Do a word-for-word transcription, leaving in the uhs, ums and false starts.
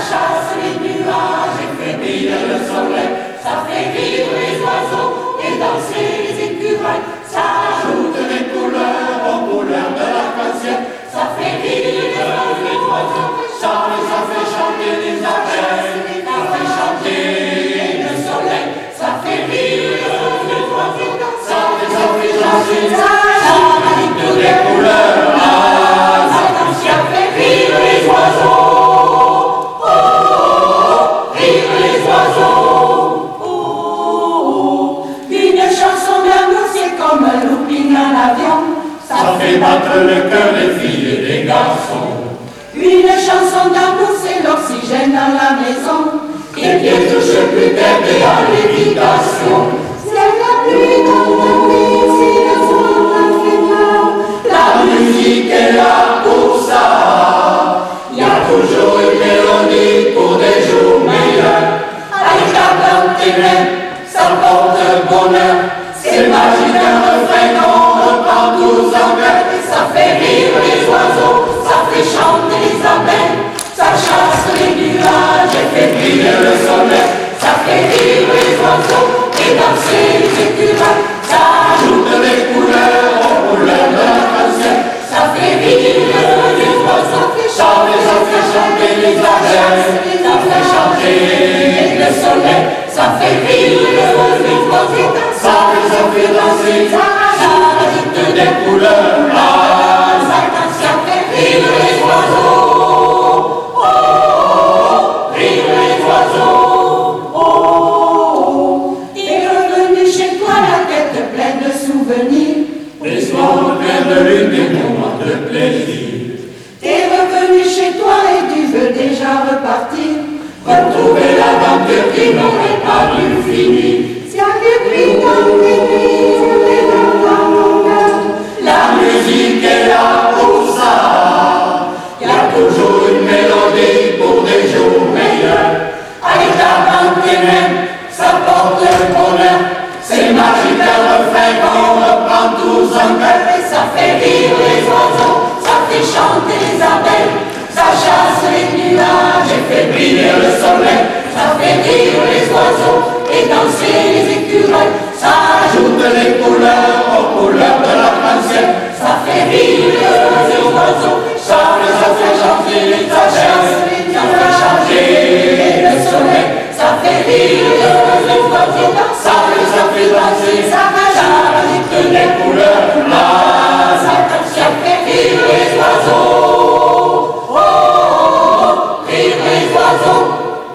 chasse les nuages et fait briller le soleil. Ça fait rire les oiseaux et danser les écureuils. Ça ajoute des couleurs aux couleurs de l'arc-en-ciel. Ça fait rire les oiseaux, ça les a fait chanter les abeilles. Ça fait chanter le soleil. Ça fait rire les oiseaux, ça les a fait chanter. Ça ajoute des couleurs à l'arc-en-ciel. Ça fait rire les oiseaux. Oh, oh, oh, rire les oiseaux. Oh, oh, oh. Une chanson d'amour, c'est comme un looping à l'avion. Ça fait battre le cœur des filles et des garçons. Une chanson d'amour, c'est l'oxygène dans la maison. Et bien touche plus terre et à l'évitation. C'est la pluie dans la vie, si le soir la fait peur. La musique est là pour ça. Il y a toujours une mélodie pour des jours meilleurs. Avec la bande tes mains, ça porte bonheur. C'est magique un refrain qu'on reprend tous en cœur. Ça fait rire les oiseaux, ça fait chanter les abeilles. Ça chasse les nuages et fait briller le soleil. Ça fait rire les oiseaux et danser les écureuils. Ça ajoute les couleurs aux couleurs de l'arc-en-ciel. Ça fait rire les oiseaux, ça les a fait chanter les abeilles. Ça fait chanter le soleil. Ça fait rire les oiseaux, ça les a fait danser. Ça ajoute des couleurs à l'arc-en-ciel. Ça fait rire les oiseaux. Les soirs pleins de lune, des moments de plaisir. T'es revenu chez toi et tu veux déjà repartir. Retrouver l'aventure qui n'aurait pas dû finir. S'il y a des pluies dans tes nuits, des larmes dans ton cœur. La musique est là pour ça. Y a toujours une mélodie pour des jours meilleurs. Avec la bande tes mains, ça porte le bonheur. C'est magique un refrain qu'on reprend tous en cœur. ça fait rire les oiseaux, ça fait chanter les abeilles. Ça chasse les nuages et fait briller le soleil. Ça fait rire les oiseaux